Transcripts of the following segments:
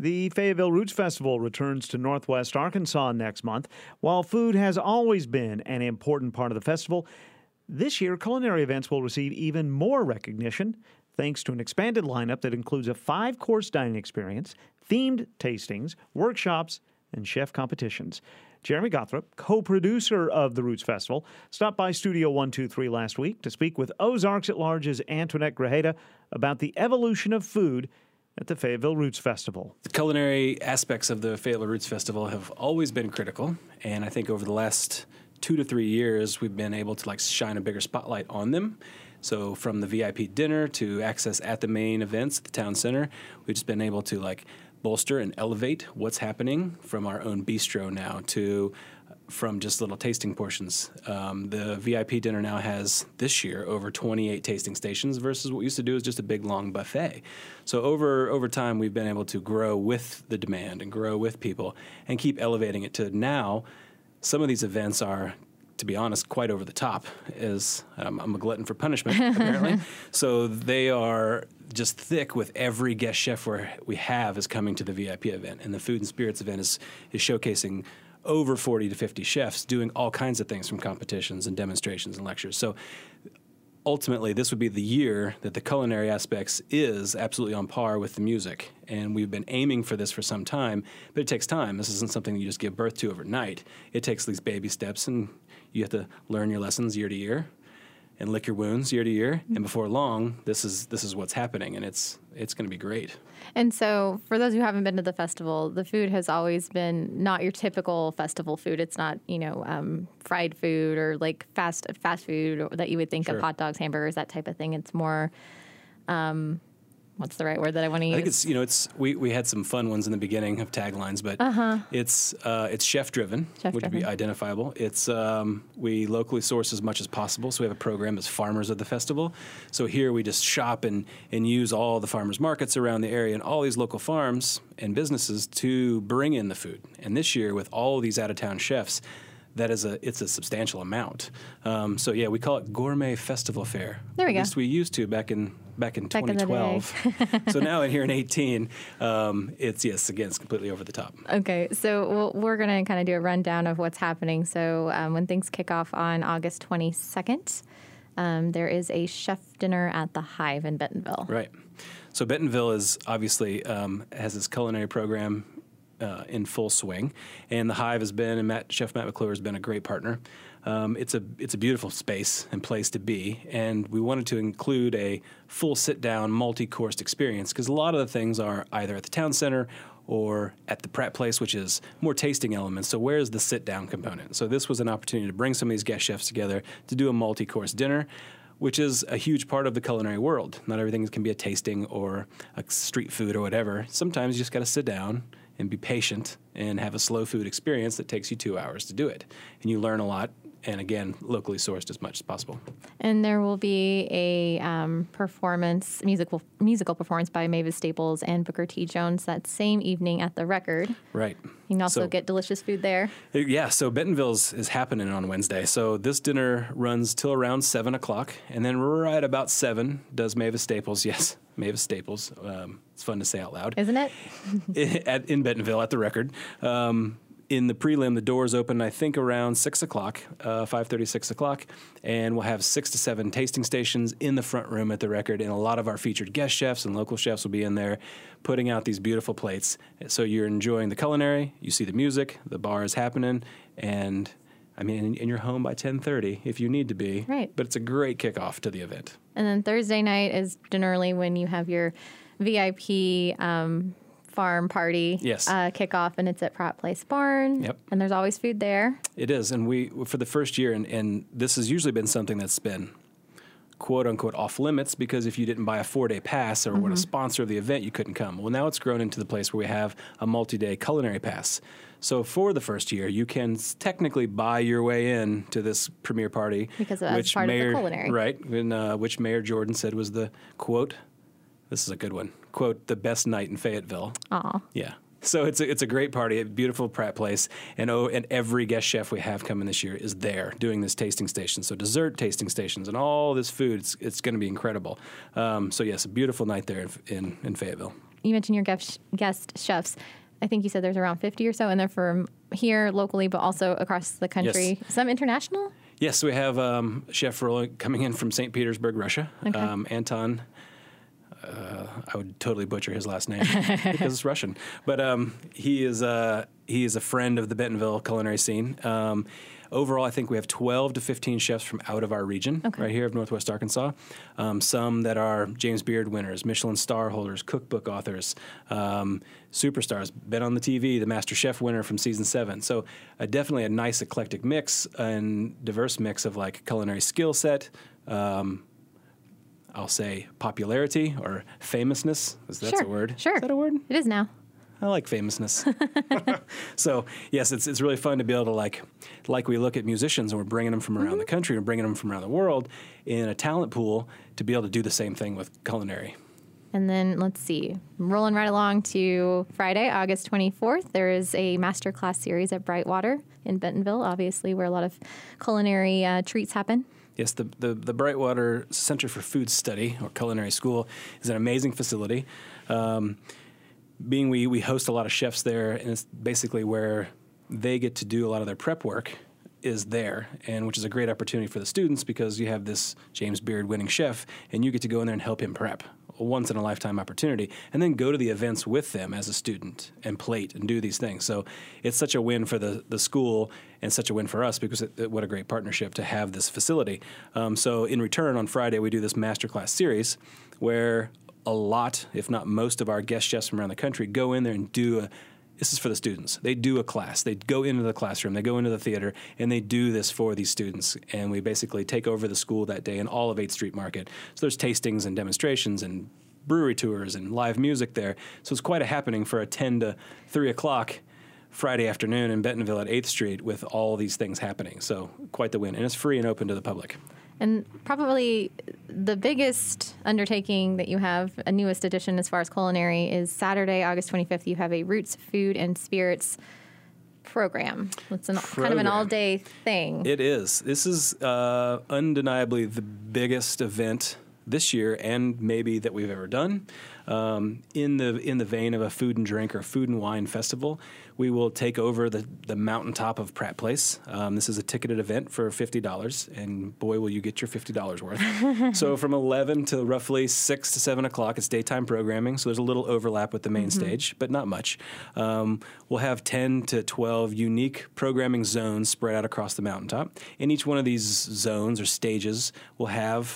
The Fayetteville Roots Festival returns to Northwest Arkansas next month. While food has always been an important part of the festival, this year culinary events will receive even more recognition thanks to an expanded lineup that includes a 5-course dining experience, themed tastings, workshops, and chef competitions. Jeremy Gothrop, co-producer of the Roots Festival, stopped by Studio 123 last week to speak with Ozarks at Large's Antoinette Grajeda about the evolution of food at the Fayetteville Roots Festival. The culinary aspects of the Fayetteville Roots Festival have always been critical, and I think over the last 2 to 3 years, we've been able to shine a bigger spotlight on them. So from the VIP dinner to access at the main events at the town center, we've just been able to bolster and elevate what's happening from our own bistro now to from just little tasting portions. The VIP dinner now has, this year, over 28 tasting stations versus what we used to do is just a big, long buffet. So over time, we've been able to grow with the demand and grow with people and keep elevating it to now. Some of these events are, to be honest, quite over the top, as I'm a glutton for punishment, apparently. So they are just thick with every guest chef we have is coming to the VIP event. And the Food and Spirits event is showcasing over 40 to 50 chefs doing all kinds of things from competitions and demonstrations and lectures. So ultimately, this would be the year that the culinary aspects is absolutely on par with the music. And we've been aiming for this for some time, but it takes time. This isn't something you just give birth to overnight. It takes these baby steps, and you have to learn your lessons year to year and lick your wounds year to year. And before long, this is what's happening, and it's going to be great. And so for those who haven't been to the festival, the food has always been not your typical festival food. It's not, fried food or fast food that you would think of, hot dogs, hamburgers, that type of thing. It's more, what's the right word that I want to use? I think it's we had some fun ones in the beginning of taglines, but it's chef driven, which would be identifiable. It's we locally source as much as possible, so we have a program as Farmers of the Festival. So here we just shop and use all the farmers markets around the area and all these local farms and businesses to bring in the food. And this year, with all these out of town chefs, it's a substantial amount. So we call it Gourmet Festival Fare. There we go. At least we used to back in 2012. So now in here in 18, it's completely over the top. Okay, so we're going to kind of do a rundown of what's happening. So when things kick off on August 22nd, there is a chef dinner at the Hive in Bentonville. Right. So Bentonville is obviously has this culinary program in full swing, and the Hive has been, and Chef Matt McClure has been a great partner. It's a beautiful space and place to be, and we wanted to include a full sit-down, multi-coursed experience because a lot of the things are either at the town center or at the Pratt Place, which is more tasting elements. So where's the sit-down component? So this was an opportunity to bring some of these guest chefs together to do a multi-course dinner, which is a huge part of the culinary world. Not everything can be a tasting or a street food or whatever. Sometimes you just got to sit down and be patient and have a slow food experience that takes you 2 hours to do it. And you learn a lot, and again, locally sourced as much as possible. And there will be a musical performance by Mavis Staples and Booker T. Jones that same evening at the Record. Right. You can also get delicious food there. Yeah, so Bentonville's is happening on Wednesday. So this dinner runs till around 7 o'clock, and then right about 7 does Mavis Staples, yes, Mavis Staples. It's fun to say out loud. Isn't it? In Bentonville at the Record. In the prelim, the doors open, I think, around 6 o'clock, 5:30, 6 o'clock, and we'll have 6 to 7 tasting stations in the front room at the Record, and a lot of our featured guest chefs and local chefs will be in there putting out these beautiful plates. So you're enjoying the culinary, you see the music, the bar is happening, and you're home by 10:30 if you need to be. Right. But it's a great kickoff to the event. And then Thursday night is generally when you have your VIP farm party kickoff, and it's at Pratt Place Barn. Yep. And there's always food there. It is. And we, for the first year, and this has usually been something that's been quote unquote off limits because if you didn't buy a 4-day pass or were a sponsor of the event, you couldn't come. Well, now it's grown into the place where we have a multi-day culinary pass. So for the first year, you can technically buy your way in to this premiere party. Because that's part of the culinary. Right. And, which Mayor Jordan said was the, quote, this is a good one, quote, the best night in Fayetteville. Aw. Yeah. So it's a great party, a beautiful Pratt Place, and every guest chef we have coming this year is there doing this tasting station. So dessert tasting stations and all this food, it's going to be incredible. So yes, a beautiful night there in Fayetteville. you mentioned your guest chefs. I think you said there's around 50 or so, and they're from here locally, but also across the country. Yes. Some international? Yes, we have Chef coming in from St. Petersburg, Russia. Okay. Anton, I would totally butcher his last name because it's Russian. But he is a friend of the Bentonville culinary scene. Overall, I think we have 12 to 15 chefs from out of our region, right here of Northwest Arkansas. Some that are James Beard winners, Michelin star holders, cookbook authors, superstars, been on the TV, the Master Chef winner from season 7. So definitely a nice eclectic mix and diverse mix of like culinary skill set, I'll say popularity or famousness. That's a word. Sure. Is that a word? It is now. I like famousness. So, yes, it's really fun to be able to, like we look at musicians and we're bringing them from around the country and bringing them from around the world in a talent pool to be able to do the same thing with culinary. And then, let's see, rolling right along to Friday, August 24th, there is a masterclass series at Brightwater in Bentonville, obviously, where a lot of culinary treats happen. Yes, the Brightwater Center for Food Study, or Culinary School, is an amazing facility. We host a lot of chefs there, and it's basically where they get to do a lot of their prep work is there, and which is a great opportunity for the students because you have this James Beard winning chef, and you get to go in there and help him prep. A once-in-a-lifetime opportunity, and then go to the events with them as a student and plate and do these things. So it's such a win for the school and such a win for us because what a great partnership to have this facility. So in return, on Friday, we do this masterclass series where a lot, if not most, of our guest chefs from around the country go in there and this is for the students. They do a class. They go into the classroom. They go into the theater, and they do this for these students. And we basically take over the school that day in all of 8th Street Market. So there's tastings and demonstrations and brewery tours and live music there. So it's quite a happening for a 10 to 3 o'clock Friday afternoon in Bentonville at 8th Street with all these things happening. So quite the win. And it's free and open to the public. And probably the biggest undertaking that you have, a newest edition as far as culinary, is Saturday, August 25th. You have a Roots Food and Spirits program. It's kind of an all-day thing. It is. This is undeniably the biggest event this year and maybe that we've ever done. In the vein of a food and drink or food and wine festival, we will take over the mountaintop of Pratt Place. This is a ticketed event for $50, and boy, will you get your $50 worth. So from 11 to roughly 6 to 7 o'clock, it's daytime programming, so there's a little overlap with the main stage, but not much. We'll have 10 to 12 unique programming zones spread out across the mountaintop, and each one of these zones or stages will have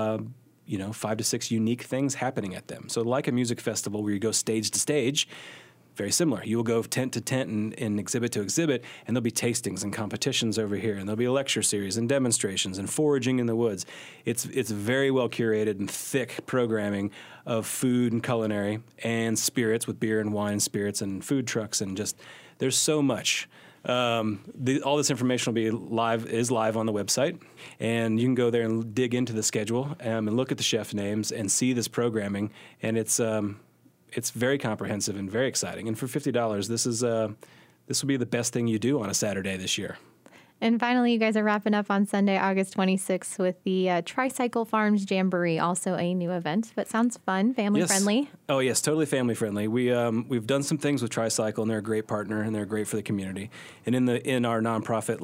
5 to 6 unique things happening at them. So like a music festival where you go stage to stage, very similar. You will go tent to tent and exhibit to exhibit, and there'll be tastings and competitions over here, and there'll be a lecture series and demonstrations and foraging in the woods. It's very well curated and thick programming of food and culinary and spirits with beer and wine, spirits and food trucks, and just there's so much. All this information will be live on the website, and you can go there and dig into the schedule and look at the chef names and see this programming, and it's very comprehensive and very exciting. And for $50, this will be the best thing you do on a Saturday this year. And finally, you guys are wrapping up on Sunday, August 26th with the Tricycle Farms Jamboree, also a new event, but sounds fun, family-friendly. Oh, yes, totally family-friendly. We've done some things with Tricycle, and they're a great partner, and they're great for the community. And in our nonprofit,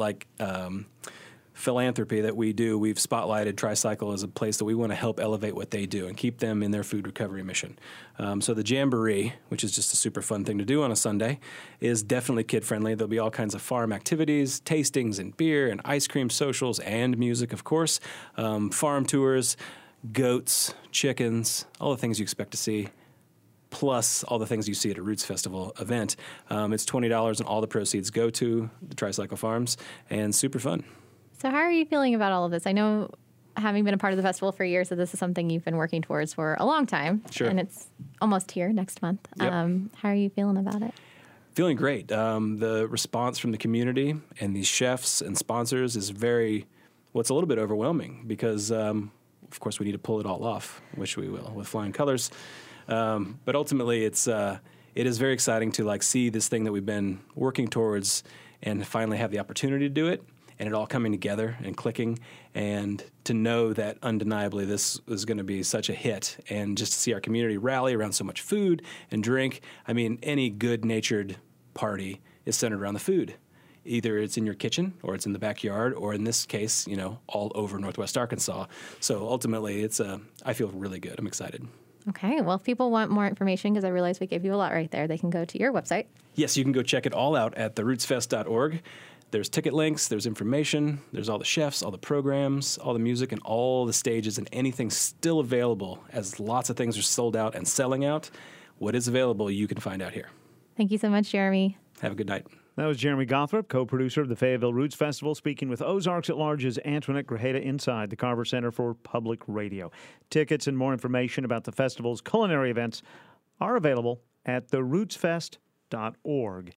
philanthropy that we do, we've spotlighted Tricycle as a place that we want to help elevate what they do and keep them in their food recovery mission. So the Jamboree, which is just a super fun thing to do on a Sunday, is definitely kid-friendly. There'll be all kinds of farm activities, tastings and beer and ice cream socials and music, of course, farm tours, goats, chickens, all the things you expect to see, plus all the things you see at a Roots Festival event. It's $20 and all the proceeds go to the Tricycle Farms, and super fun. So how are you feeling about all of this? I know, having been a part of the festival for years, that this is something you've been working towards for a long time. Sure. And it's almost here next month. Yep. How are you feeling about it? Feeling great. The response from the community and these chefs and sponsors is it's a little bit overwhelming because, of course, we need to pull it all off, which we will with flying colors. But ultimately, it is very exciting to see this thing that we've been working towards and finally have the opportunity to do it. and it all coming together and clicking, and to know that undeniably this is going to be such a hit, and just to see our community rally around so much food and drink. I mean, any good-natured party is centered around the food. Either it's in your kitchen or it's in the backyard, or in this case, all over Northwest Arkansas. So ultimately, I feel really good. I'm excited. Okay. Well, if people want more information, because I realize we gave you a lot right there, they can go to your website. Yes, you can go check it all out at therootsfest.org. There's ticket links, there's information, there's all the chefs, all the programs, all the music, and all the stages, and anything still available, as lots of things are sold out and selling out. What is available, you can find out here. Thank you so much, Jeremy. Have a good night. That was Jeremy Gothrop, co-producer of the Fayetteville Roots Festival, speaking with Ozarks at Large's Antoinette Grajeda inside the Carver Center for Public Radio. Tickets and more information about the festival's culinary events are available at therootsfest.org.